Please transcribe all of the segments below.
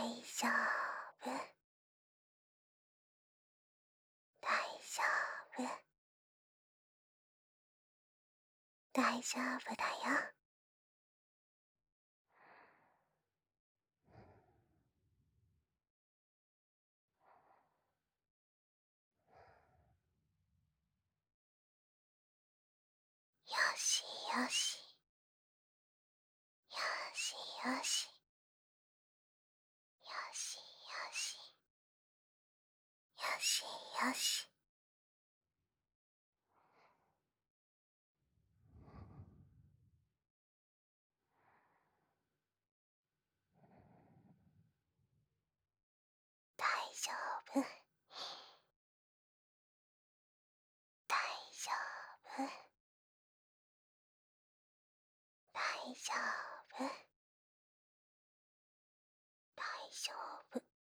丈夫、大丈夫、大丈夫だよ。よしよし、よしよし、よしよし、よしよし。大丈夫、大丈夫、大丈夫、大丈夫。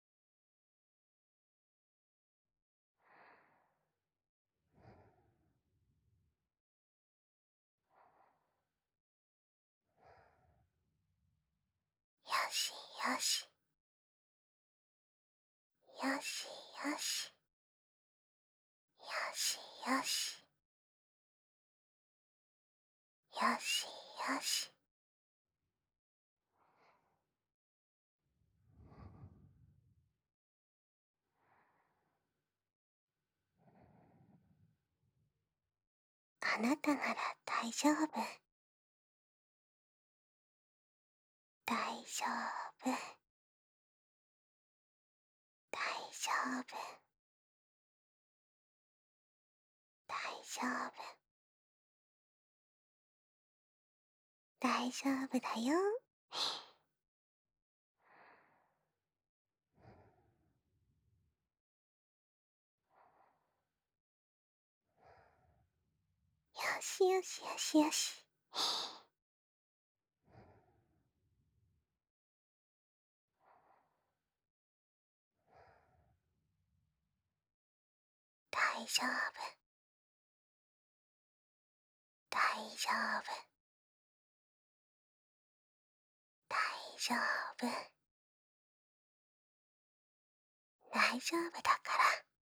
よしよし、よしよし、よしよし、よしよし。あなたなら大丈夫、大丈夫、大丈夫、大丈夫、大丈夫だよ。よしよしよしよし。大丈夫、大丈夫、大丈夫、大丈夫だから。